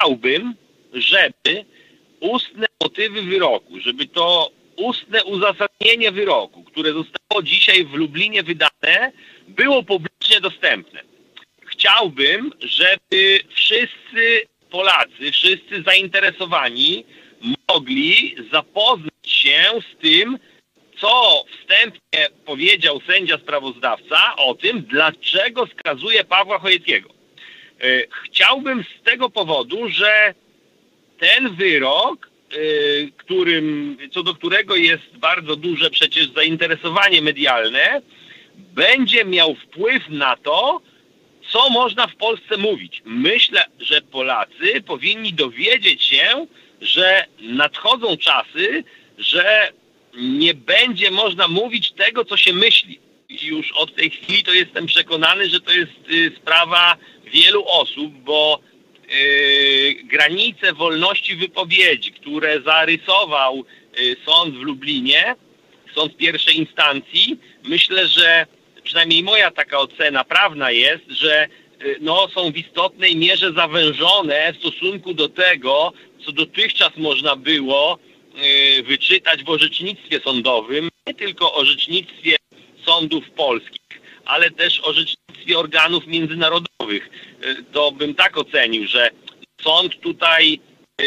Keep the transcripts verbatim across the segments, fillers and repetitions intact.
chciałbym, żeby ustne motywy wyroku, żeby to ustne uzasadnienie wyroku, które zostało dzisiaj w Lublinie wydane, było publicznie dostępne. Chciałbym, żeby wszyscy Polacy, wszyscy zainteresowani mogli zapoznać się z tym, co wstępnie powiedział sędzia sprawozdawca o tym, dlaczego skazuje Pawła Chojeckiego. Chciałbym z tego powodu, że ten wyrok, którym, co do którego jest bardzo duże przecież zainteresowanie medialne, będzie miał wpływ na to, co można w Polsce mówić. Myślę, że Polacy powinni dowiedzieć się, że nadchodzą czasy, że nie będzie można mówić tego, co się myśli. I już od tej chwili to jestem przekonany, że to jest y, sprawa wielu osób, bo y, granice wolności wypowiedzi, które zarysował y, sąd w Lublinie, sąd pierwszej instancji, myślę, że przynajmniej moja taka ocena prawna jest, że y, no, są w istotnej mierze zawężone w stosunku do tego, co dotychczas można było wyczytać w orzecznictwie sądowym, nie tylko orzecznictwie sądów polskich, ale też orzecznictwie organów międzynarodowych. To bym tak ocenił, że sąd tutaj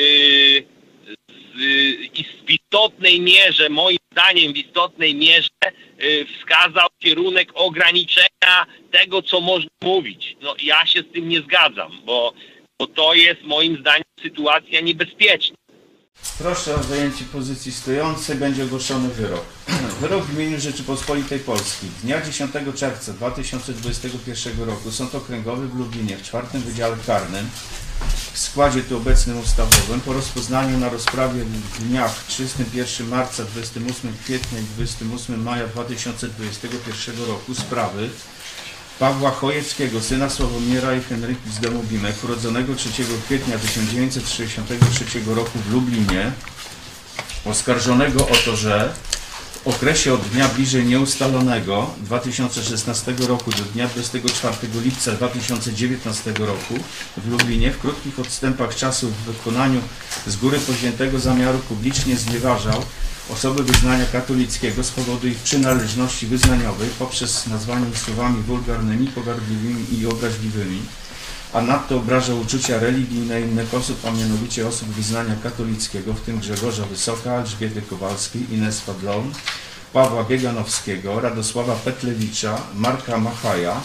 w istotnej mierze, moim zdaniem w istotnej mierze wskazał kierunek ograniczenia tego, co można mówić. No ja się z tym nie zgadzam, bo, bo to jest moim zdaniem sytuacja niebezpieczna. Proszę o zajęcie pozycji stojącej. Będzie ogłoszony wyrok. Wyrok w imieniu Rzeczypospolitej Polskiej. Dnia dziesiątego czerwca dwa tysiące dwudziestego pierwszego roku Sąd Okręgowy w Lublinie w czwartym Wydziale Karnym w składzie tu obecnym ustawowym po rozpoznaniu na rozprawie w dniach trzydziestego pierwszego marca, dwudziestego ósmego kwietnia i dwudziestego ósmego maja dwa tysiące dwudziestego pierwszego roku sprawy Pawła Chojeckiego, syna Sławomira i Henryki z domu Bimek, urodzonego trzeciego kwietnia tysiąc dziewięćset sześćdziesiątego trzeciego roku w Lublinie, oskarżonego o to, że w okresie od dnia bliżej nieustalonego dwa tysiące szesnastego roku do dnia dwudziestego czwartego lipca dwa tysiące dziewiętnastego roku w Lublinie w krótkich odstępach czasu w wykonaniu z góry powziętego zamiaru publicznie znieważał osoby wyznania katolickiego z powodu ich przynależności wyznaniowej poprzez nazwanie ich słowami wulgarnymi, pogardliwymi i obraźliwymi, a nadto obrażał uczucia religijne innych osób, a mianowicie osób wyznania katolickiego, w tym Grzegorza Wysoka, Elżbiety Kowalskiej, Ines Fadlon, Pawła Bieganowskiego, Radosława Petlewicza, Marka Machaja,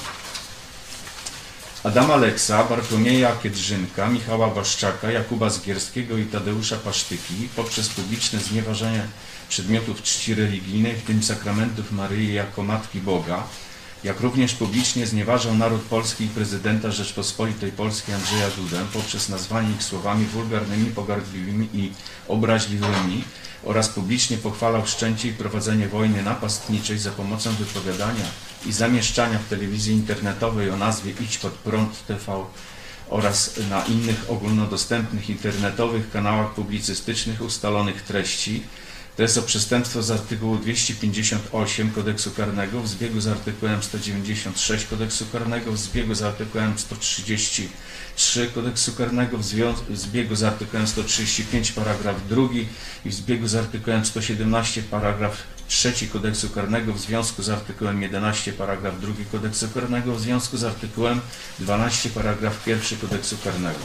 Adama Leksa, Bartłomieja Kiedrzynka, Michała Waszczaka, Jakuba Zgierskiego i Tadeusza Pasztyki poprzez publiczne znieważenie przedmiotów czci religijnej, w tym sakramentów Maryi jako Matki Boga, jak również publicznie znieważał naród polski i prezydenta Rzeczpospolitej Polskiej Andrzeja Dudę poprzez nazwanie ich słowami wulgarnymi, pogardliwymi i obraźliwymi oraz publicznie pochwalał wszczęcie i prowadzenie wojny napastniczej za pomocą wypowiadania i zamieszczania w telewizji internetowej o nazwie Idź Pod Prąd T V oraz na innych ogólnodostępnych internetowych kanałach publicystycznych ustalonych treści. To jest o przestępstwo z artykułu dwieście pięćdziesiąt osiem Kodeksu Karnego w zbiegu z artykułem sto dziewięćdziesiąt sześć Kodeksu Karnego, w zbiegu z artykułem sto trzydzieści trzy Kodeksu Karnego, w zbiegu z artykułem sto trzydzieści pięć paragraf drugi i w zbiegu z artykułem sto siedemnaście paragraf trzeci Kodeksu Karnego w związku z artykułem jedenaście paragraf drugi Kodeksu Karnego, w związku z artykułem dwanaście paragraf pierwszy Kodeksu Karnego.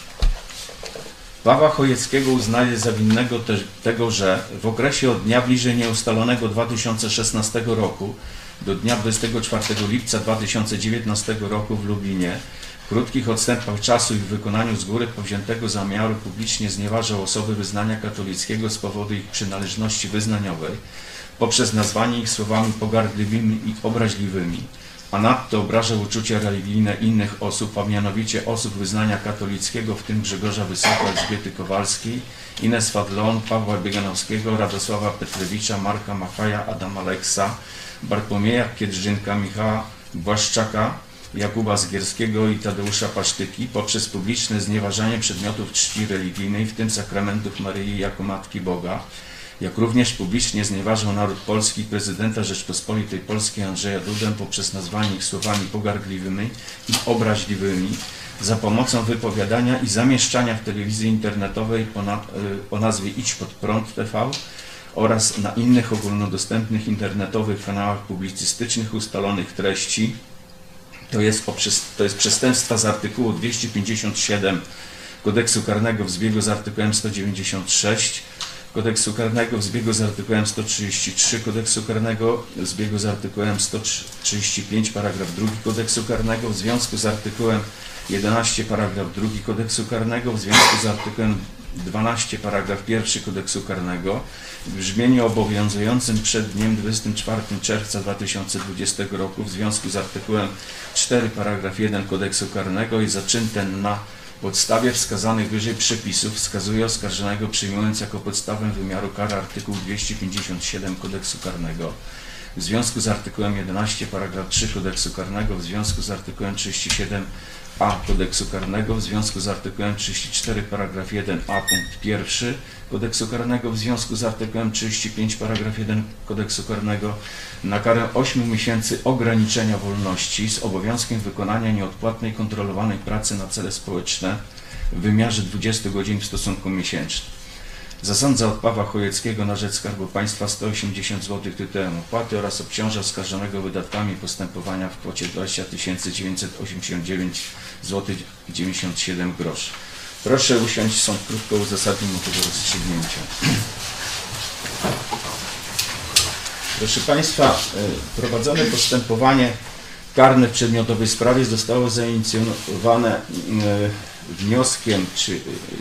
Pawła Chojeckiego uznaje za winnego te, tego, że w okresie od dnia bliżej nieustalonego dwa tysiące szesnastego roku do dnia dwudziestego czwartego lipca dwa tysiące dziewiętnastego roku w Lublinie w krótkich odstępach czasu i w wykonaniu z góry powziętego zamiaru publicznie znieważał osoby wyznania katolickiego z powodu ich przynależności wyznaniowej poprzez nazwanie ich słowami pogardliwymi i obraźliwymi, a nadto obrażał uczucia religijne innych osób, a mianowicie osób wyznania katolickiego, w tym Grzegorza Wysoka, Elżbiety Kowalskiej, Ines Fadlon, Pawła Bieganowskiego, Radosława Petlewicza, Marka Machaja, Adama Leksa, Bartłomieja Kiedrzynka, Michała Błaszczaka, Jakuba Zgierskiego i Tadeusza Pasztyki poprzez publiczne znieważanie przedmiotów czci religijnej, w tym sakramentów Maryi jako Matki Boga, jak również publicznie znieważał naród polski i prezydenta Rzeczpospolitej Polskiej Andrzeja Dudę poprzez nazwanie ich słowami pogardliwymi i obraźliwymi, za pomocą wypowiadania i zamieszczania w telewizji internetowej o nazwie Idź Pod Prąd T V oraz na innych ogólnodostępnych internetowych kanałach publicystycznych ustalonych treści. To jest, poprzez, to jest przestępstwa z artykułu dwieście pięćdziesiąt siedem Kodeksu Karnego w zbiegu z artykułem sto dziewięćdziesiąt sześć, Kodeksu Karnego w zbiegu z artykułem sto trzydzieści trzy, Kodeksu Karnego w zbiegu z artykułem sto trzydzieści pięć, paragraf drugi Kodeksu Karnego w związku z artykułem jedenaście, paragraf drugi Kodeksu Karnego w związku z artykułem dwanaście, paragraf pierwszy Kodeksu Karnego w brzmieniu obowiązującym przed dniem dwudziestego czwartego czerwca dwa tysiące dwudziestego roku w związku z artykułem cztery, paragraf jeden Kodeksu Karnego i zaczyn ten na podstawie wskazanych wyżej przepisów wskazuje oskarżonego, przyjmując jako podstawę wymiaru kary artykuł dwieście pięćdziesiąt siedem Kodeksu Karnego w związku z artykułem jedenaście, paragraf trzy Kodeksu Karnego w związku z artykułem trzydzieści siedem a Kodeksu Karnego w związku z artykułem trzydzieści cztery, paragraf jeden a punkt pierwszy Kodeksu Karnego w związku z artykułem trzydzieści pięć, paragraf jeden Kodeksu Karnego na karę ośmiu miesięcy ograniczenia wolności z obowiązkiem wykonania nieodpłatnej kontrolowanej pracy na cele społeczne w wymiarze dwudziestu godzin w stosunku miesięcznym. Zasądza od Pawła Chojeckiego na rzecz Skarbu Państwa sto osiemdziesiąt złotych tytułem opłaty oraz obciąża oskarżonego wydatkami postępowania w kwocie dwadzieścia tysięcy dziewięćset osiemdziesiąt dziewięć złotych dziewięćdziesiąt siedem groszy. Proszę usiąść, sąd krótko uzasadni motywy rozstrzygnięcia. Proszę Państwa, prowadzone postępowanie karne w przedmiotowej sprawie zostało zainicjowane wnioskiem czy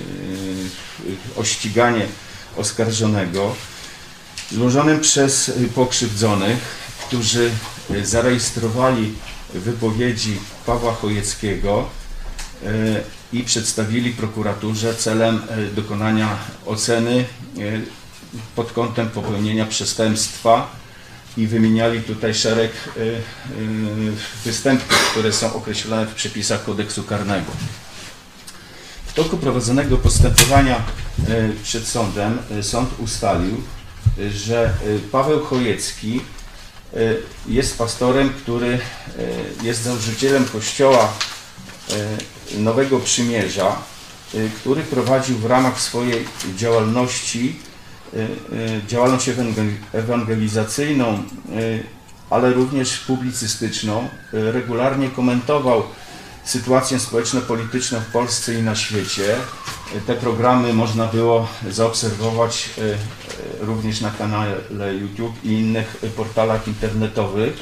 o ściganie oskarżonego złożonym przez pokrzywdzonych, którzy zarejestrowali wypowiedzi Pawła Chojeckiego i przedstawili prokuraturze celem dokonania oceny pod kątem popełnienia przestępstwa i wymieniali tutaj szereg występków, które są określone w przepisach Kodeksu Karnego. W toku prowadzonego postępowania przed sądem sąd ustalił, że Paweł Chojecki jest pastorem, który jest założycielem Kościoła Nowego Przymierza, który prowadził w ramach swojej działalności działalność ewangelizacyjną, ale również publicystyczną. Regularnie komentował sytuację społeczno-polityczną w Polsce i na świecie. Te programy można było zaobserwować również na kanale YouTube i innych portalach internetowych.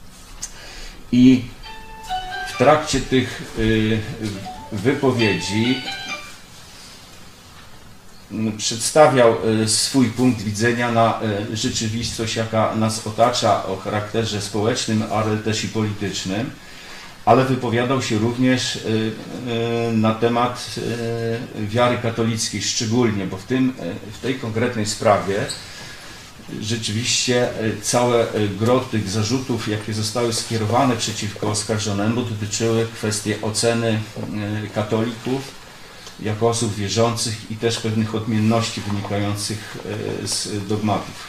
I w trakcie tych wypowiedzi przedstawiał swój punkt widzenia na rzeczywistość, jaka nas otacza, o charakterze społecznym, ale też i politycznym, ale wypowiadał się również na temat wiary katolickiej szczególnie, bo w, tym, w tej konkretnej sprawie rzeczywiście całe gro tych zarzutów, jakie zostały skierowane przeciwko oskarżonemu, dotyczyły kwestii oceny katolików jako osób wierzących i też pewnych odmienności wynikających z dogmatów.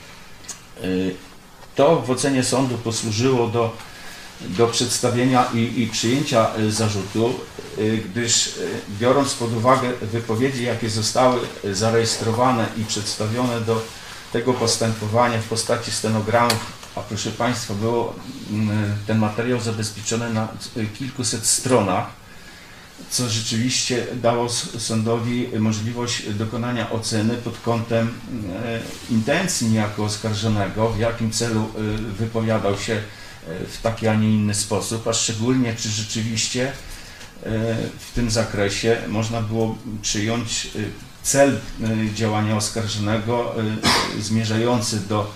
To w ocenie sądu posłużyło do, do przedstawienia i, i przyjęcia zarzutu, gdyż biorąc pod uwagę wypowiedzi, jakie zostały zarejestrowane i przedstawione do tego postępowania w postaci stenogramów, a proszę Państwa, było ten materiał zabezpieczony na kilkuset stronach, co rzeczywiście dało sądowi możliwość dokonania oceny pod kątem intencji niejako oskarżonego, w jakim celu wypowiadał się w taki, a nie inny sposób, a szczególnie czy rzeczywiście w tym zakresie można było przyjąć cel działania oskarżonego zmierzający do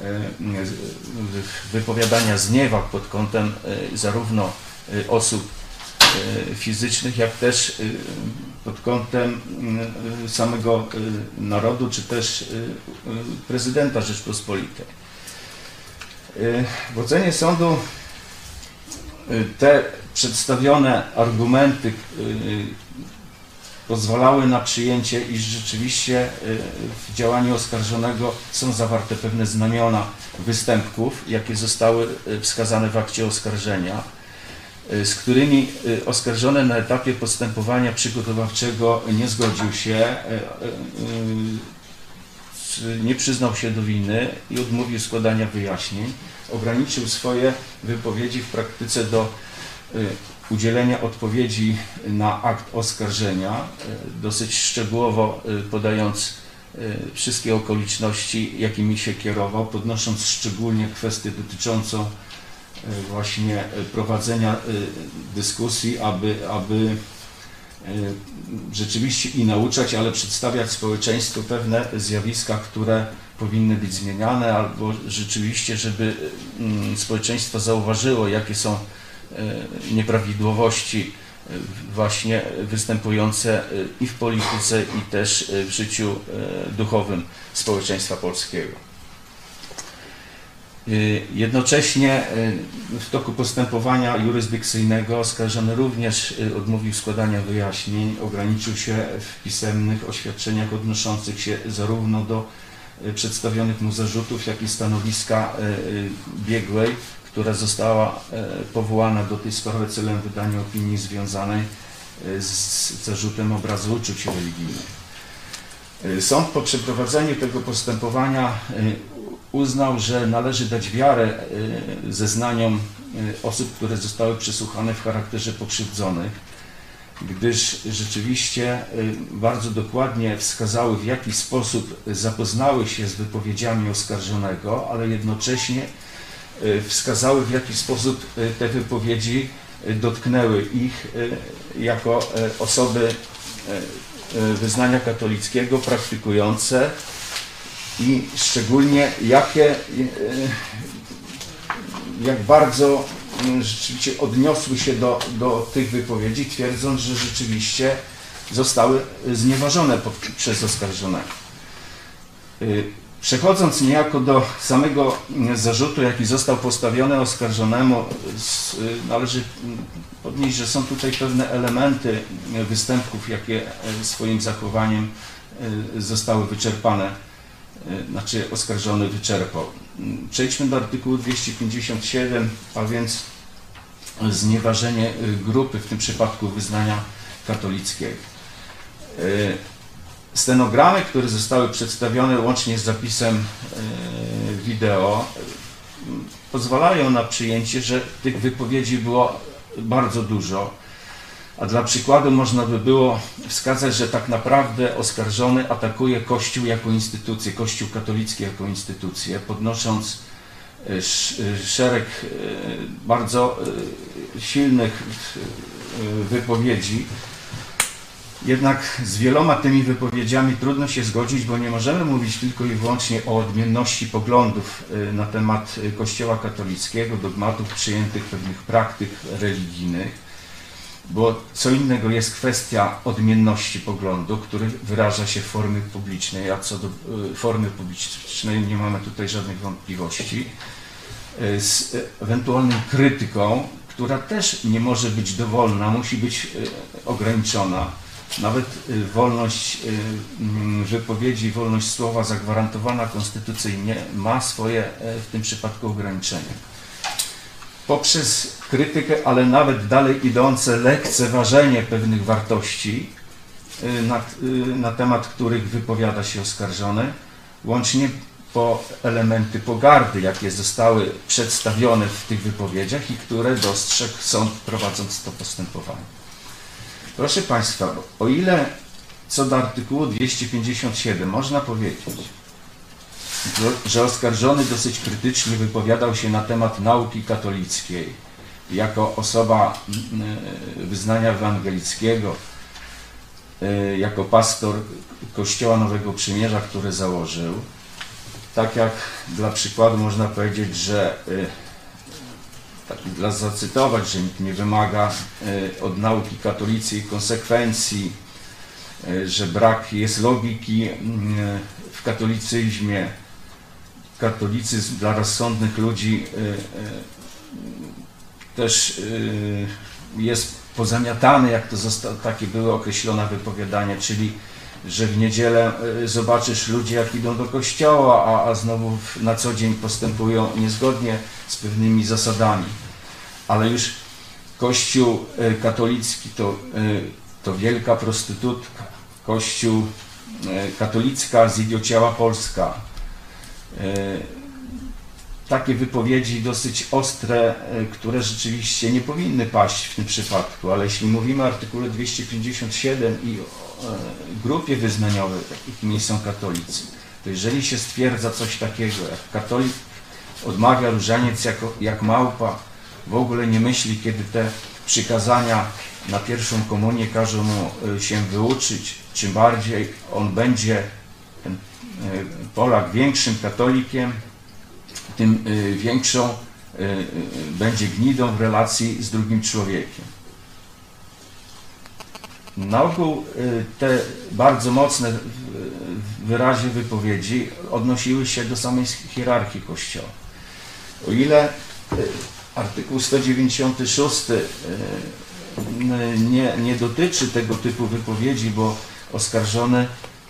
wypowiadania zniewag pod kątem zarówno osób fizycznych, jak też pod kątem samego narodu, czy też prezydenta Rzeczpospolitej. W ocenie sądu te przedstawione argumenty pozwalały na przyjęcie, iż rzeczywiście w działaniu oskarżonego są zawarte pewne znamiona występków, jakie zostały wskazane w akcie oskarżenia. z którymi oskarżony na etapie postępowania przygotowawczego nie zgodził się, nie przyznał się do winy i odmówił składania wyjaśnień. Ograniczył swoje wypowiedzi w praktyce do udzielenia odpowiedzi na akt oskarżenia, dosyć szczegółowo podając wszystkie okoliczności, jakimi się kierował, podnosząc szczególnie kwestię dotyczącą właśnie prowadzenia dyskusji, aby, aby rzeczywiście i nauczać, ale przedstawiać społeczeństwu pewne zjawiska, które powinny być zmieniane, albo rzeczywiście, żeby społeczeństwo zauważyło, jakie są nieprawidłowości właśnie występujące i w polityce, i też w życiu duchowym społeczeństwa polskiego. Jednocześnie w toku postępowania jurysdykcyjnego oskarżony również odmówił składania wyjaśnień, ograniczył się w pisemnych oświadczeniach odnoszących się zarówno do przedstawionych mu zarzutów, jak i stanowiska biegłej, która została powołana do tej sprawy celem wydania opinii związanej z zarzutem obrazu uczuć religijnych. Sąd po przeprowadzeniu tego postępowania uznał, że należy dać wiarę zeznaniom osób, które zostały przesłuchane w charakterze pokrzywdzonych, gdyż rzeczywiście bardzo dokładnie wskazały, w jaki sposób zapoznały się z wypowiedziami oskarżonego, ale jednocześnie wskazały, w jaki sposób te wypowiedzi dotknęły ich jako osoby wyznania katolickiego praktykujące i szczególnie jakie, jak bardzo rzeczywiście odniosły się do, do tych wypowiedzi, twierdząc, że rzeczywiście zostały znieważone przez oskarżonego. Przechodząc niejako do samego zarzutu, jaki został postawiony oskarżonemu, należy podnieść, że są tutaj pewne elementy występków, jakie swoim zachowaniem zostały wyczerpane, znaczy oskarżony wyczerpał. Przejdźmy do artykułu dwieście pięćdziesiąt siedem, a więc znieważenie grupy, w tym przypadku wyznania katolickiego. Stenogramy, które zostały przedstawione łącznie z zapisem wideo, pozwalają na przyjęcie, że tych wypowiedzi było bardzo dużo, a dla przykładu można by było wskazać, że tak naprawdę oskarżony atakuje Kościół jako instytucję, Kościół katolicki jako instytucję, podnosząc szereg bardzo silnych wypowiedzi. Jednak z wieloma tymi wypowiedziami trudno się zgodzić, bo nie możemy mówić tylko i wyłącznie o odmienności poglądów na temat Kościoła katolickiego, dogmatów przyjętych, pewnych praktyk religijnych, bo co innego jest kwestia odmienności poglądu, który wyraża się w formie publicznej, a co do formy publicznej nie mamy tutaj żadnych wątpliwości, z ewentualną krytyką, która też nie może być dowolna, musi być ograniczona. Nawet wolność wypowiedzi, wolność słowa zagwarantowana konstytucyjnie ma swoje w tym przypadku ograniczenia. Poprzez krytykę, ale nawet dalej idące lekceważenie pewnych wartości, na, na temat których wypowiada się oskarżony, łącznie po elementy pogardy, jakie zostały przedstawione w tych wypowiedziach i które dostrzegł sąd, prowadząc to postępowanie. Proszę Państwa, o ile co do artykułu dwieście pięćdziesiąt siedem można powiedzieć, że oskarżony dosyć krytycznie wypowiadał się na temat nauki katolickiej jako osoba wyznania ewangelickiego, jako pastor Kościoła Nowego Przymierza, który założył, tak jak dla przykładu można powiedzieć, że tak dla zacytować, że nikt nie wymaga od nauki katolickiej konsekwencji, że brak jest logiki w katolicyzmie, katolicyzm dla rozsądnych ludzi też jest pozamiatany, jak to zostało, takie były określone wypowiadania, czyli że w niedzielę zobaczysz ludzi, jak idą do kościoła, a, a znowu na co dzień postępują niezgodnie z pewnymi zasadami. Ale już Kościół katolicki to, to wielka prostytutka. Kościół katolicka zidiociała Polska. Takie wypowiedzi dosyć ostre, które rzeczywiście nie powinny paść w tym przypadku, ale jeśli mówimy o artykule dwieście pięćdziesiąt siedem i o grupie wyznaniowej, jakimi są katolicy, to jeżeli się stwierdza coś takiego, jak katolik odmawia różaniec jako, jak małpa, w ogóle nie myśli, kiedy te przykazania na pierwszą komunię każą mu się wyuczyć, czym bardziej on będzie, ten Polak, większym katolikiem, tym większą będzie gnidą w relacji z drugim człowiekiem. Na ogół te bardzo mocne w wyrazie wypowiedzi odnosiły się do samej hierarchii Kościoła. O ile artykuł sto dziewięćdziesiąty szósty nie, nie dotyczy tego typu wypowiedzi, bo oskarżony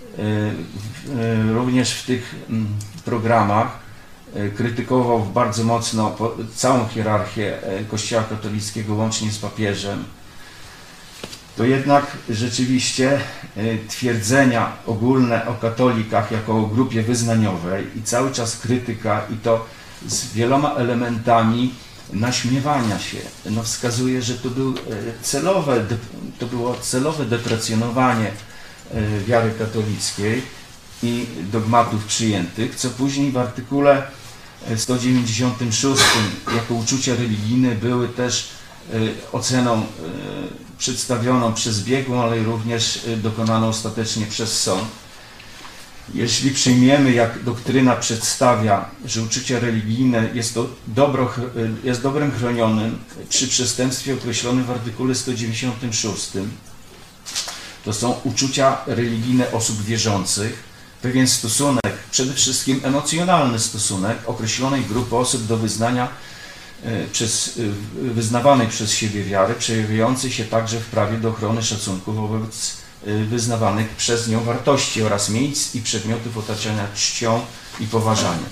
również w tych programach krytykował bardzo mocno całą hierarchię Kościoła katolickiego, łącznie z papieżem, to jednak rzeczywiście twierdzenia ogólne o katolikach jako o grupie wyznaniowej i cały czas krytyka, i to z wieloma elementami naśmiewania się, no wskazuje, że to, był celowe, to było celowe deprecjonowanie wiary katolickiej i dogmatów przyjętych, co później w artykule sto dziewięćdziesiątym szóstym jako uczucia religijne były też oceną przedstawioną przez biegłą, ale również dokonaną ostatecznie przez sąd. Jeśli przyjmiemy, jak doktryna przedstawia, że uczucia religijne jest, to dobro, jest dobrem chronionym przy przestępstwie określonym w artykule sto dziewięćdziesiątym szóstym, to są uczucia religijne osób wierzących, pewien stosunek, przede wszystkim emocjonalny stosunek określonej grupy osób do wyznania przez, wyznawanej przez siebie wiary, przejawiający się także w prawie do ochrony szacunku wobec wyznawanych przez nią wartości oraz miejsc i przedmiotów otaczania czcią i poważaniem.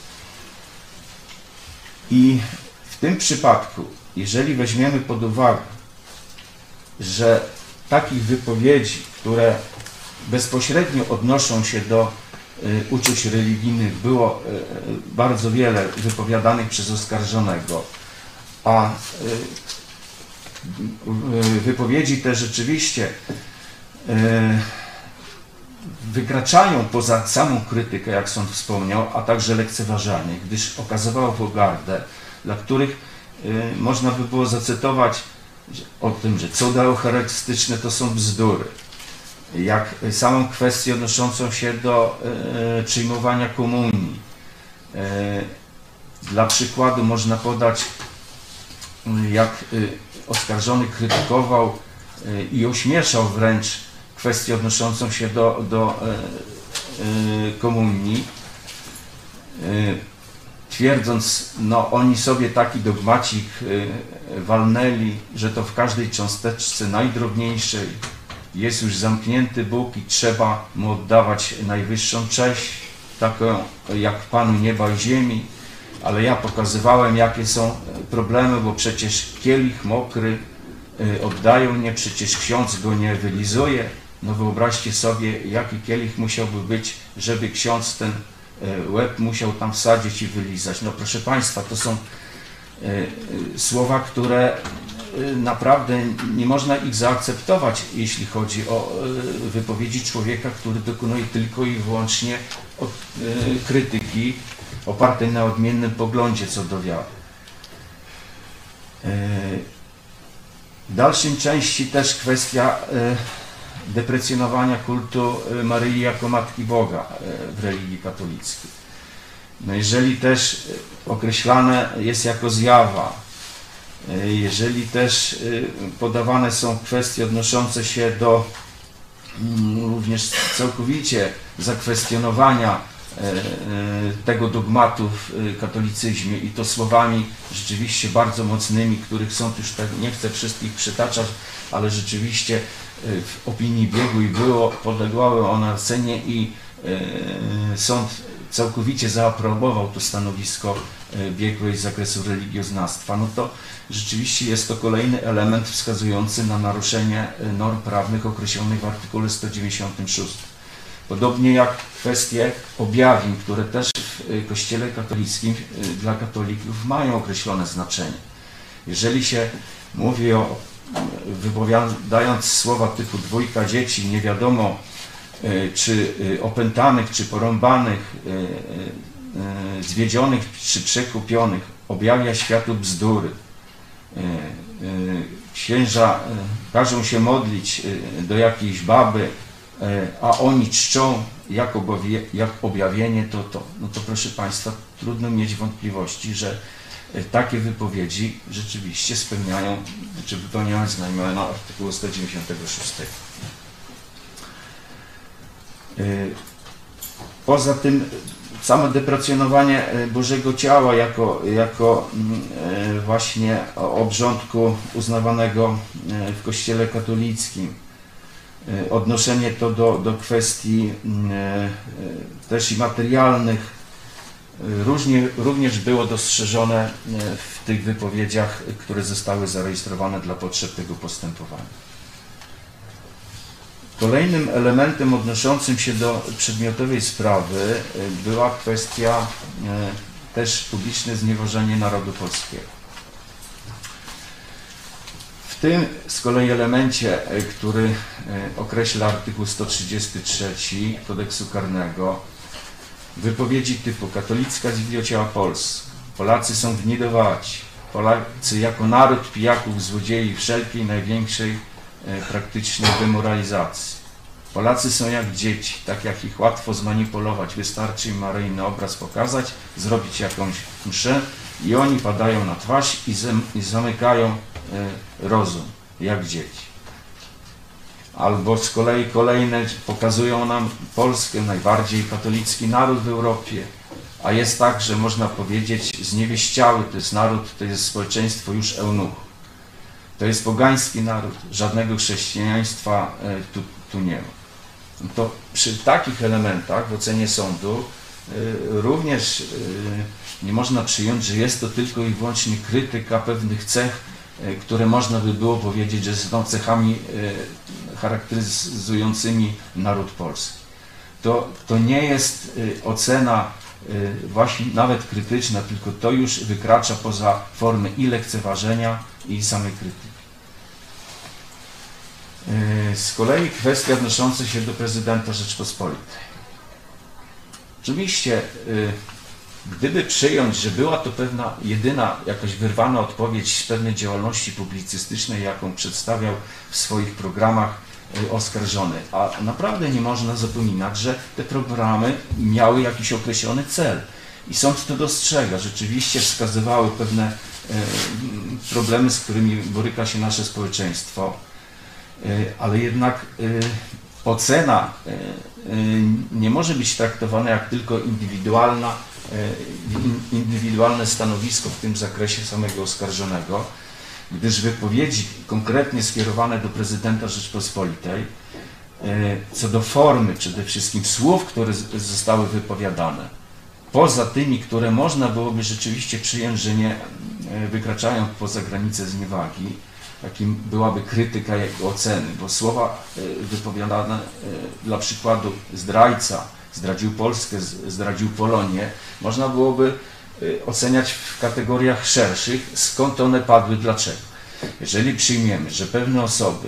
I w tym przypadku, jeżeli weźmiemy pod uwagę, że takich wypowiedzi, które bezpośrednio odnoszą się do uczuć religijnych, było bardzo wiele wypowiadanych przez oskarżonego, a wypowiedzi te rzeczywiście wykraczają poza samą krytykę, jak sąd wspomniał, a także lekceważanie, gdyż okazywało pogardę, dla których można by było zacytować o tym, że cuda eucharystyczne to są bzdury, jak samą kwestię odnoszącą się do e, przyjmowania komunii. E, dla przykładu można podać, jak e, oskarżony krytykował e, i ośmieszał wręcz kwestię odnoszącą się do, do e, e, komunii, e, twierdząc, no oni sobie taki dogmacik e, walnęli, że to w każdej cząsteczce najdrobniejszej jest już zamknięty Bóg i trzeba Mu oddawać najwyższą cześć, taką jak Panu nieba i ziemi, ale ja pokazywałem, jakie są problemy, bo przecież kielich mokry oddają mnie, przecież ksiądz go nie wylizuje. No wyobraźcie sobie, jaki kielich musiałby być, żeby ksiądz ten łeb musiał tam wsadzić i wylizać. No proszę Państwa, to są słowa, które naprawdę nie można ich zaakceptować, jeśli chodzi o wypowiedzi człowieka, który dokonuje tylko i wyłącznie krytyki opartej na odmiennym poglądzie co do wiary. W dalszym części też kwestia deprecjonowania kultu Maryi jako Matki Boga w religii katolickiej. No jeżeli też określane jest jako zjawa, jeżeli też podawane są kwestie odnoszące się do również całkowicie zakwestionowania tego dogmatu w katolicyzmie i to słowami rzeczywiście bardzo mocnymi, których sąd już tak nie chce wszystkich przytaczać, ale rzeczywiście w opinii biegłej było, podlegały one ocenie i sąd całkowicie zaaprobował to stanowisko biegłej z zakresu religioznawstwa, no to rzeczywiście jest to kolejny element wskazujący na naruszenie norm prawnych określonych w artykule sto dziewięćdziesiątym szóstym. Podobnie jak kwestie objawień, które też w Kościele katolickim dla katolików mają określone znaczenie. Jeżeli się mówi o, wypowiadając słowa typu dwójka dzieci, nie wiadomo czy opętanych, czy porąbanych, zwiedzionych, czy przekupionych, objawia światu bzdury. Księża każą się modlić do jakiejś baby, a oni czczą jak, jak objawienie to to. No to proszę Państwa, trudno mieć wątpliwości, że takie wypowiedzi rzeczywiście spełniają, czy wypełniają znamiona artykułu sto dziewięćdziesiątego szóstego. Poza tym samo deprecjonowanie Bożego Ciała jako, jako właśnie obrządku uznawanego w Kościele katolickim, odnoszenie to do, do kwestii też i materialnych, różnie, również było dostrzeżone w tych wypowiedziach, które zostały zarejestrowane dla potrzeb tego postępowania. Kolejnym elementem odnoszącym się do przedmiotowej sprawy była kwestia też publiczne znieważenie narodu polskiego. W tym z kolei elemencie, który określa artykuł sto trzydziesty trzeci Kodeksu Karnego, wypowiedzi typu katolicka zbignieciała Polska, Polacy są gnidowaci, Polacy jako naród pijaków, złodziei wszelkiej największej praktycznej demoralizacji. Polacy są jak dzieci, tak jak ich łatwo zmanipulować, wystarczy im maryjny obraz pokazać, zrobić jakąś mszę i oni padają na twarz i, zam, i zamykają y, rozum, jak dzieci. Albo z kolei kolejne pokazują nam Polskę, najbardziej katolicki naród w Europie, a jest tak, że można powiedzieć zniewieściały, to jest naród, to jest społeczeństwo już eunuchów. To jest pogański naród, żadnego chrześcijaństwa tu, tu nie ma. To przy takich elementach w ocenie sądu również nie można przyjąć, że jest to tylko i wyłącznie krytyka pewnych cech, które można by było powiedzieć, że są cechami charakteryzującymi naród polski. To, to nie jest ocena właśnie nawet krytyczna, tylko to już wykracza poza formę i lekceważenia, i samej krytyki. Z kolei kwestia odnosząca się do prezydenta Rzeczpospolitej. Oczywiście, gdyby przyjąć, że była to pewna jedyna jakaś wyrwana odpowiedź z pewnej działalności publicystycznej, jaką przedstawiał w swoich programach oskarżony, a naprawdę nie można zapominać, że te programy miały jakiś określony cel i sąd to dostrzega, rzeczywiście wskazywały pewne problemy, z którymi boryka się nasze społeczeństwo, ale jednak ocena nie może być traktowana jak tylko indywidualna, indywidualne stanowisko w tym zakresie samego oskarżonego, gdyż wypowiedzi konkretnie skierowane do prezydenta Rzeczpospolitej, co do formy przede wszystkim słów, które zostały wypowiadane, poza tymi, które można byłoby rzeczywiście przyjąć, że nie wykraczają poza granice zniewagi, takim byłaby krytyka jego oceny, bo słowa wypowiadane dla przykładu zdrajca, zdradził Polskę, zdradził Polonię, można byłoby oceniać w kategoriach szerszych, skąd one padły, dlaczego. Jeżeli przyjmiemy, że pewne osoby,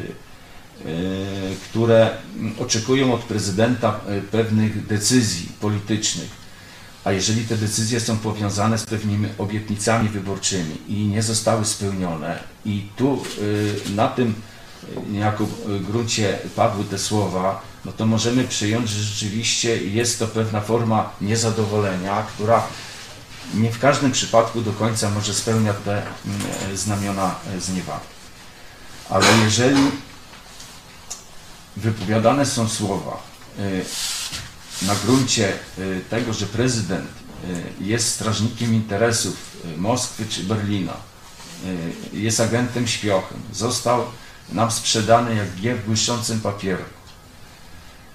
które oczekują od prezydenta pewnych decyzji politycznych, a jeżeli te decyzje są powiązane z pewnymi obietnicami wyborczymi i nie zostały spełnione i tu na tym niejako gruncie padły te słowa, no to możemy przyjąć, że rzeczywiście jest to pewna forma niezadowolenia, która nie w każdym przypadku do końca może spełniać te znamiona zniewagi. Ale jeżeli wypowiadane są słowa na gruncie tego, że prezydent jest strażnikiem interesów Moskwy czy Berlina, jest agentem śpiochem, został nam sprzedany jak gier w błyszczącym papierku,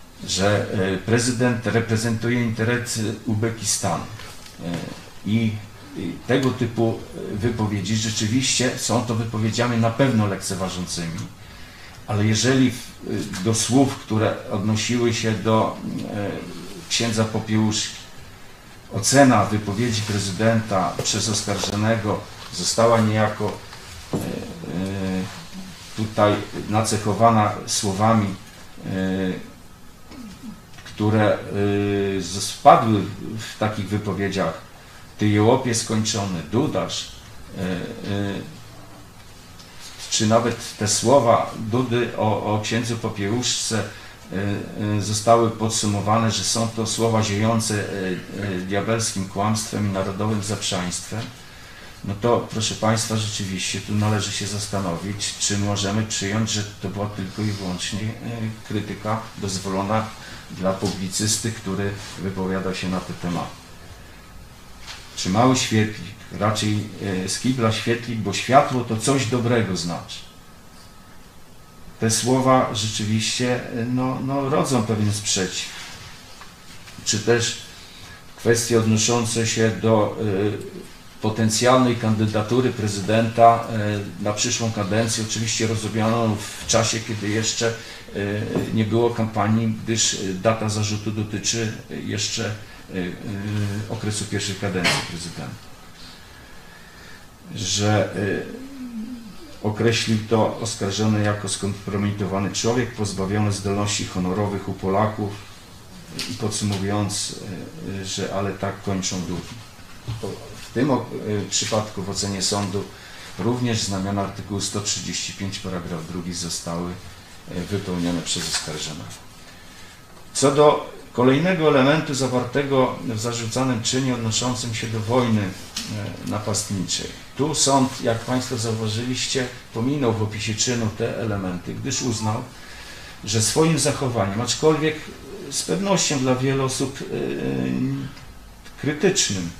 że prezydent reprezentuje interesy Uzbekistanu i tego typu wypowiedzi rzeczywiście są to wypowiedziami na pewno lekceważącymi, ale jeżeli do słów, które odnosiły się do księdza Popiełuszki, ocena wypowiedzi prezydenta przez oskarżonego została niejako tutaj nacechowana słowami, które spadły w takich wypowiedziach: ty jełopie skończony, dudarz, czy nawet te słowa Dudy o, o księdzu Popiełuszce zostały podsumowane, że są to słowa ziejące diabelskim kłamstwem i narodowym zaprzaństwem, no to proszę Państwa, rzeczywiście tu należy się zastanowić, czy możemy przyjąć, że to była tylko i wyłącznie krytyka dozwolona dla publicysty, który wypowiada się na te tematy. Czy mały świetlik, raczej z kibla świetlik, bo światło to coś dobrego znaczy. Te słowa rzeczywiście no, no, rodzą pewien sprzeciw. Czy też kwestie odnoszące się do y, potencjalnej kandydatury prezydenta y, na przyszłą kadencję, oczywiście rozumiano w czasie, kiedy jeszcze y, nie było kampanii, gdyż data zarzutu dotyczy jeszcze y, y, okresu pierwszej kadencji prezydenta. Że y, określił to oskarżony jako skompromitowany człowiek, pozbawiony zdolności honorowych u Polaków i podsumowując, że ale tak kończą duchy. W tym przypadku w ocenie sądu również znamiona artykułu sto trzydzieści pięć paragraf drugi zostały wypełnione przez oskarżonego. Co do kolejnego elementu zawartego w zarzucanym czynie odnoszącym się do wojny napastniczej. Tu sąd, jak Państwo zauważyliście, pominął w opisie czynu te elementy, gdyż uznał, że swoim zachowaniem, aczkolwiek z pewnością dla wielu osób yy, krytycznym,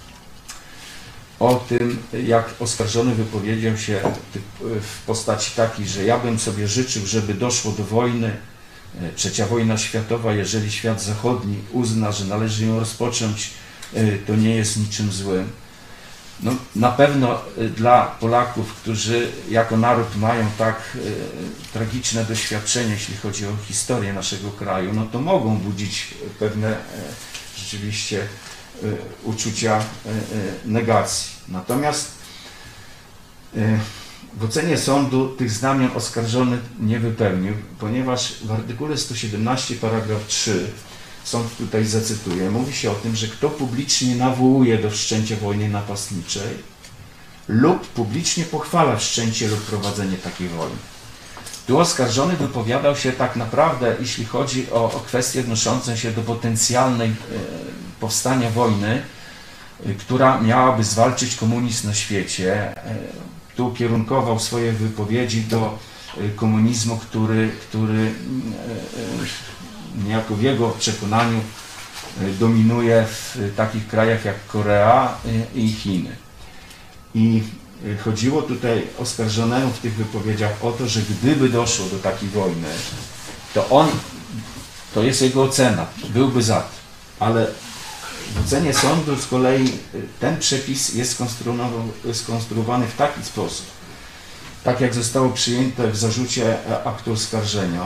o tym, jak oskarżony wypowiedział się w postaci takiej, że ja bym sobie życzył, żeby doszło do wojny, trzecia wojna światowa, jeżeli świat zachodni uzna, że należy ją rozpocząć, to nie jest niczym złym. No, na pewno dla Polaków, którzy jako naród mają tak e, tragiczne doświadczenie, jeśli chodzi o historię naszego kraju, no to mogą budzić pewne e, rzeczywiście e, uczucia e, e, negacji. Natomiast e, w ocenie sądu tych znamion oskarżony nie wypełnił, ponieważ w artykule sto siedemnaście paragraf trzy, sąd tutaj zacytuje, mówi się o tym, że kto publicznie nawołuje do wszczęcia wojny napastniczej lub publicznie pochwala wszczęcie lub prowadzenie takiej wojny. Tu oskarżony wypowiadał się tak naprawdę, jeśli chodzi o, o kwestię odnoszącą się do potencjalnej e, powstania wojny, e, która miałaby zwalczyć komunizm na świecie. E, tu kierunkował swoje wypowiedzi do e, komunizmu, który, który e, e, niejako w jego przekonaniu e, dominuje w takich krajach jak Korea e, i Chiny. I chodziło tutaj oskarżonemu w tych wypowiedziach o to, że gdyby doszło do takiej wojny, to on, to jest jego ocena, byłby za to. Ale w ocenie sądu z kolei ten przepis jest skonstruowany w taki sposób, tak jak zostało przyjęte w zarzucie aktu oskarżenia,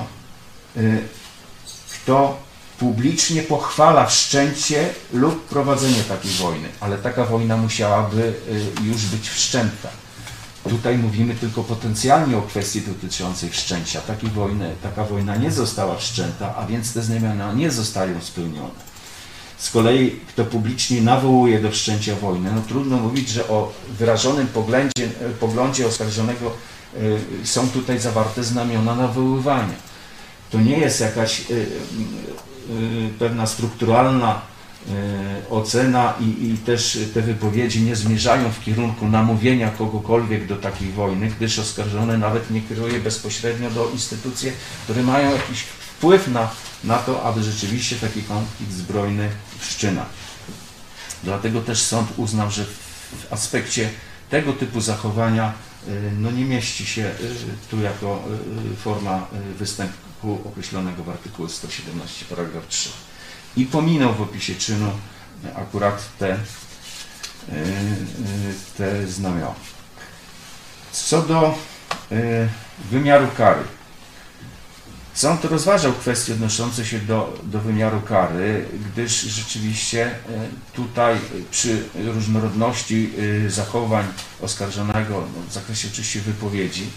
kto publicznie pochwala wszczęcie lub prowadzenie takiej wojny, ale taka wojna musiałaby już być wszczęta. Tutaj mówimy tylko potencjalnie o kwestii dotyczącej wszczęcia. Takiej wojny, taka wojna nie została wszczęta, a więc te znamiona nie zostają spełnione. Z kolei kto publicznie nawołuje do wszczęcia wojny, no trudno mówić, że o wyrażonym poglądzie, poglądzie oskarżonego y, są tutaj zawarte znamiona nawoływania. To nie jest jakaś y, y, pewna strukturalna y, ocena i, i też te wypowiedzi nie zmierzają w kierunku namówienia kogokolwiek do takiej wojny, gdyż oskarżony nawet nie kieruje bezpośrednio do instytucji, które mają jakiś wpływ na, na to, aby rzeczywiście taki konflikt zbrojny wszczynać. Dlatego też sąd uznał, że w aspekcie tego typu zachowania no nie mieści się tu jako forma występu określonego w artykule sto siedemnaście paragraf trzy. I pominął w opisie czynu akurat te te znamiona. Co do wymiaru kary. Sąd rozważał kwestie odnoszące się do, do wymiaru kary, gdyż rzeczywiście tutaj przy różnorodności zachowań oskarżonego, w zakresie oczywiście wypowiedzi,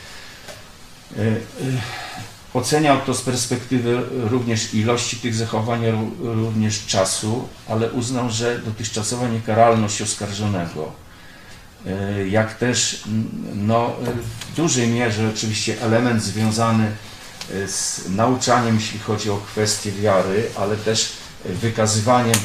oceniał to z perspektywy również ilości tych zachowań, również czasu, ale uznał, że dotychczasowa niekaralność oskarżonego, jak też no, w dużej mierze oczywiście element związany z nauczaniem, jeśli chodzi o kwestię wiary, ale też wykazywaniem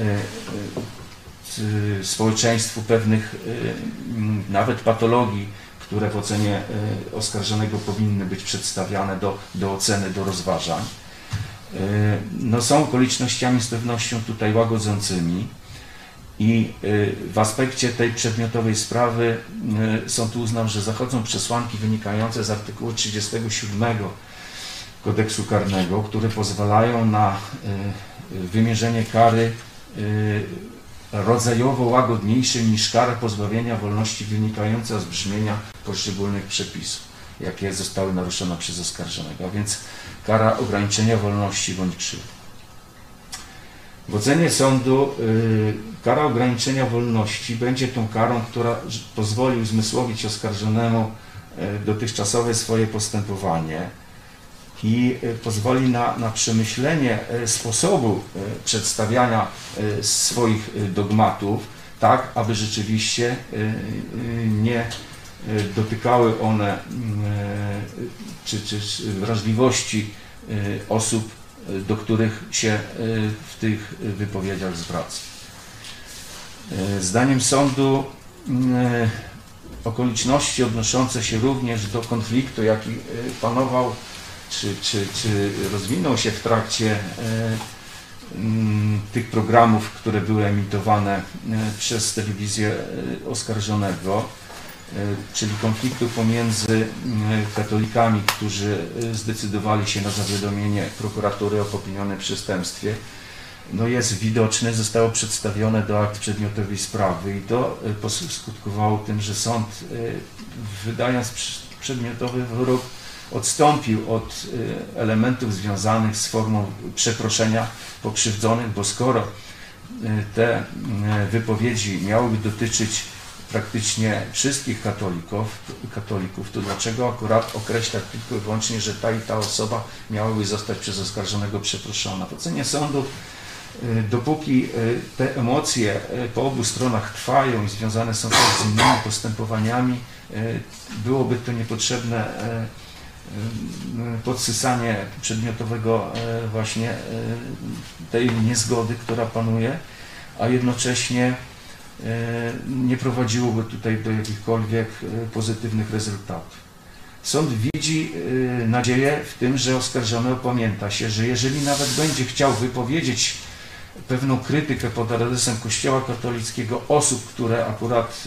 społeczeństwu pewnych nawet patologii, które w ocenie oskarżonego powinny być przedstawiane do, do oceny, do rozważań, no są okolicznościami z pewnością tutaj łagodzącymi i w aspekcie tej przedmiotowej sprawy sąd uznał, że zachodzą przesłanki wynikające z artykułu trzydziestego siódmego Kodeksu Karnego, które pozwalają na wymierzenie kary rodzajowo łagodniejszej niż kara pozbawienia wolności wynikająca z brzmienia poszczególnych przepisów, jakie zostały naruszone przez oskarżonego, a więc kara ograniczenia wolności bądź krzywdy. W ocenie sądu y, kara ograniczenia wolności będzie tą karą, która pozwoli uzmysłowić oskarżonemu y, dotychczasowe swoje postępowanie i y, pozwoli na, na przemyślenie y, sposobu y, przedstawiania y, swoich y, dogmatów, tak aby rzeczywiście y, y, nie y, dotykały one y, czy, czy wrażliwości y, osób, do których się w tych wypowiedziach zwraca. Zdaniem sądu okoliczności odnoszące się również do konfliktu, jaki panował czy, czy, czy rozwinął się w trakcie tych programów, które były emitowane przez telewizję oskarżonego, czyli konfliktu pomiędzy katolikami, którzy zdecydowali się na zawiadomienie prokuratury o popełnionym przestępstwie, no jest widoczne, zostało przedstawione do akt przedmiotowej sprawy i to skutkowało tym, że sąd, wydając przedmiotowy wyrok, odstąpił od elementów związanych z formą przeproszenia pokrzywdzonych, bo skoro te wypowiedzi miałyby dotyczyć praktycznie wszystkich katolików, katolików, to dlaczego akurat określać tylko i wyłącznie, że ta i ta osoba miałaby zostać przez oskarżonego przeproszona? W ocenie sądu, dopóki te emocje po obu stronach trwają i związane są też z innymi postępowaniami, byłoby to niepotrzebne podsysanie przedmiotowego właśnie tej niezgody, która panuje, a jednocześnie nie prowadziłoby tutaj do jakichkolwiek pozytywnych rezultatów. Sąd widzi nadzieję w tym, że oskarżony opamięta się, że jeżeli nawet będzie chciał wypowiedzieć pewną krytykę pod adresem Kościoła katolickiego, osób, które akurat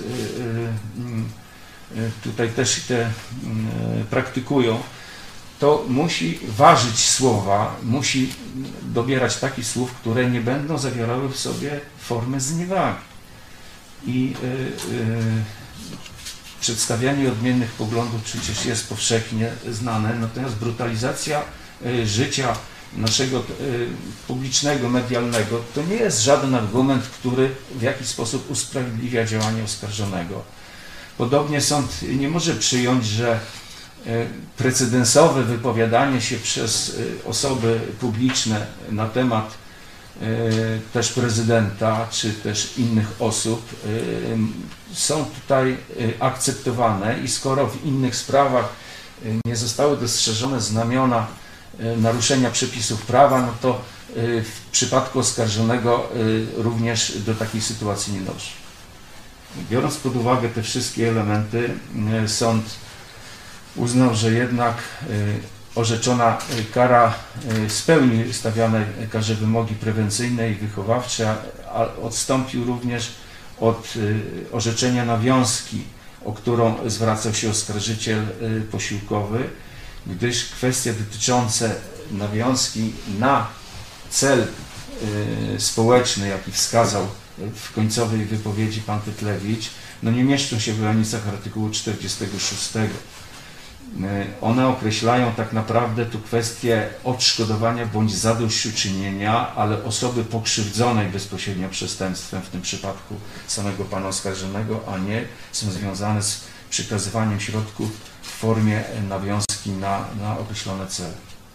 tutaj też te praktykują, to musi ważyć słowa, musi dobierać takich słów, które nie będą zawierały w sobie formy zniewagi. I y, y, przedstawianie odmiennych poglądów przecież jest powszechnie znane, natomiast brutalizacja y, życia naszego y, publicznego, medialnego to nie jest żaden argument, który w jakiś sposób usprawiedliwia działanie oskarżonego. Podobnie sąd nie może przyjąć, że y, precedensowe wypowiadanie się przez y, osoby publiczne na temat też prezydenta, czy też innych osób są tutaj akceptowane i skoro w innych sprawach nie zostały dostrzeżone znamiona naruszenia przepisów prawa, no to w przypadku oskarżonego również do takiej sytuacji nie doszło. Biorąc pod uwagę te wszystkie elementy, sąd uznał, że jednak orzeczona kara spełni stawiane karze wymogi prewencyjne i wychowawcze, a odstąpił również od orzeczenia nawiązki, o którą zwracał się oskarżyciel posiłkowy, gdyż kwestie dotyczące nawiązki na cel społeczny, jaki wskazał w końcowej wypowiedzi pan Pytlewicz, no nie mieszczą się w granicach artykułu czterdziestego szóstego. One określają tak naprawdę tu kwestię odszkodowania bądź zadośćuczynienia, ale osoby pokrzywdzonej bezpośrednio przestępstwem, w tym przypadku samego pana oskarżonego, a nie są związane z przekazywaniem środków w formie nawiązki na, na określone cele.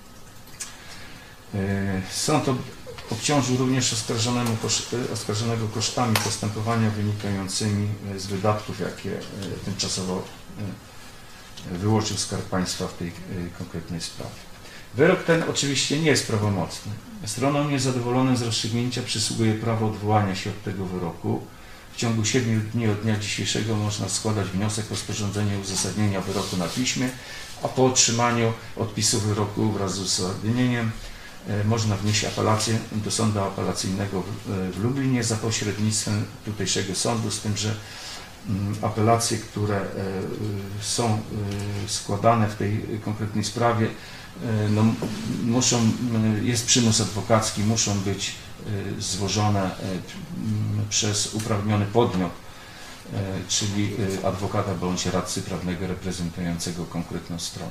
Sąd obciążył również oskarżonemu, oskarżonego kosztami postępowania wynikającymi z wydatków, jakie tymczasowo wyłożył Skarb Państwa w tej konkretnej sprawie. Wyrok ten oczywiście nie jest prawomocny. Stronom niezadowolonym z rozstrzygnięcia przysługuje prawo odwołania się od tego wyroku. W ciągu siedmiu dni od dnia dzisiejszego można składać wniosek o sporządzenie uzasadnienia wyroku na piśmie, a po otrzymaniu odpisu wyroku wraz z uzasadnieniem można wnieść apelację do Sądu Apelacyjnego w Lublinie za pośrednictwem tutejszego sądu, z tym, że apelacje, które są składane w tej konkretnej sprawie, no, muszą, jest przymus adwokacki, muszą być złożone przez uprawniony podmiot, czyli adwokata bądź radcy prawnego reprezentującego konkretną stronę.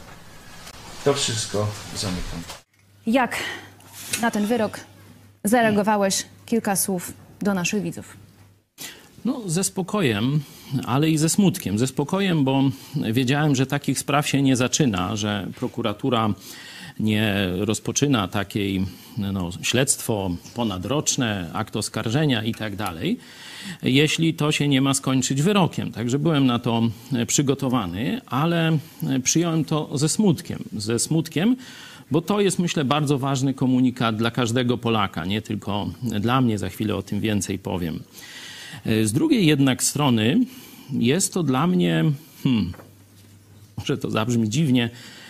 To wszystko zamykam. Jak na ten wyrok zareagowałeś? Kilka słów do naszych widzów. No, ze spokojem, ale i ze smutkiem. Ze spokojem, bo wiedziałem, że takich spraw się nie zaczyna, że prokuratura nie rozpoczyna takiej, no, śledztwo ponadroczne, akt oskarżenia i tak dalej, jeśli to się nie ma skończyć wyrokiem. Także byłem na to przygotowany, ale przyjąłem to ze smutkiem. Ze smutkiem, bo to jest, myślę, bardzo ważny komunikat dla każdego Polaka, nie tylko dla mnie, za chwilę o tym więcej powiem. Z drugiej jednak strony jest to dla mnie, hmm, może to zabrzmi dziwnie,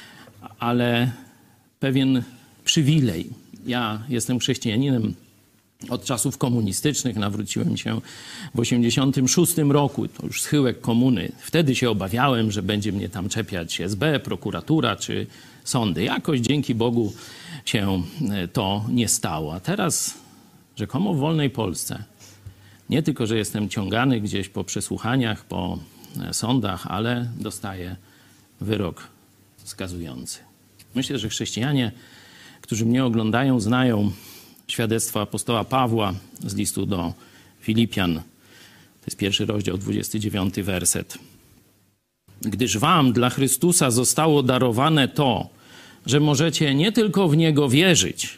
ale pewien przywilej. Ja jestem chrześcijaninem od czasów komunistycznych, nawróciłem się w osiemdziesiątym szóstym roku, to już schyłek komuny. Wtedy się obawiałem, że będzie mnie tam czepiać S B, prokuratura czy sądy. Jakoś dzięki Bogu się to nie stało. A teraz rzekomo w wolnej Polsce nie tylko, że jestem ciągany gdzieś po przesłuchaniach, po sądach, ale dostaję wyrok skazujący. Myślę, że chrześcijanie, którzy mnie oglądają, znają świadectwo apostoła Pawła z listu do Filipian. To jest pierwszy rozdział, dwudziesty dziewiąty werset. Gdyż wam dla Chrystusa zostało darowane to, że możecie nie tylko w Niego wierzyć,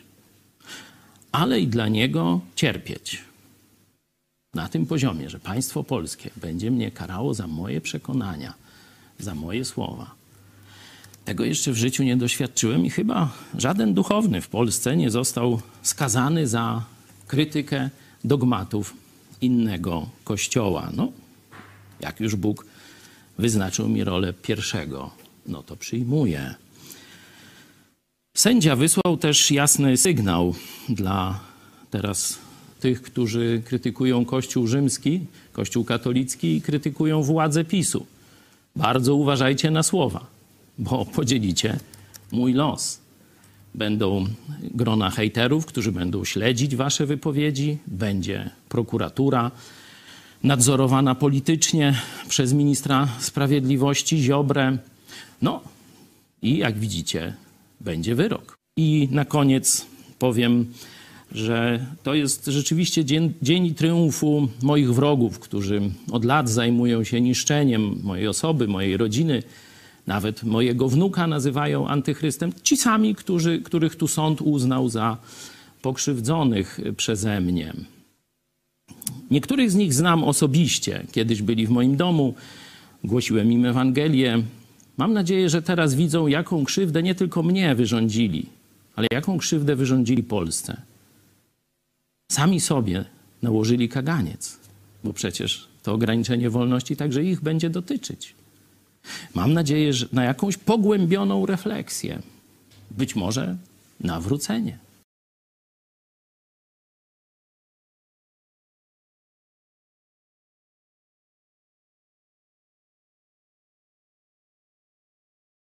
ale i dla Niego cierpieć. Na tym poziomie, że państwo polskie będzie mnie karało za moje przekonania, za moje słowa. Tego jeszcze w życiu nie doświadczyłem i chyba żaden duchowny w Polsce nie został skazany za krytykę dogmatów innego kościoła. No, jak już Bóg wyznaczył mi rolę pierwszego, no to przyjmuję. Sędzia wysłał też jasny sygnał dla teraz tych, którzy krytykują Kościół rzymski, Kościół katolicki i krytykują władzę PiSu. Bardzo uważajcie na słowa, bo podzielicie mój los. Będą grona hejterów, którzy będą śledzić wasze wypowiedzi, będzie prokuratura nadzorowana politycznie przez ministra sprawiedliwości Ziobrę. No i jak widzicie, będzie wyrok. I na koniec powiem, że to jest rzeczywiście dzień, dzień triumfu moich wrogów, którzy od lat zajmują się niszczeniem mojej osoby, mojej rodziny, nawet mojego wnuka nazywają antychrystem. Ci sami, którzy, których tu sąd uznał za pokrzywdzonych przeze mnie. Niektórych z nich znam osobiście. Kiedyś byli w moim domu, głosiłem im Ewangelię. Mam nadzieję, że teraz widzą, jaką krzywdę nie tylko mnie wyrządzili, ale jaką krzywdę wyrządzili Polsce. Sami sobie nałożyli kaganiec, bo przecież to ograniczenie wolności także ich będzie dotyczyć. Mam nadzieję, że na jakąś pogłębioną refleksję, być może nawrócenie.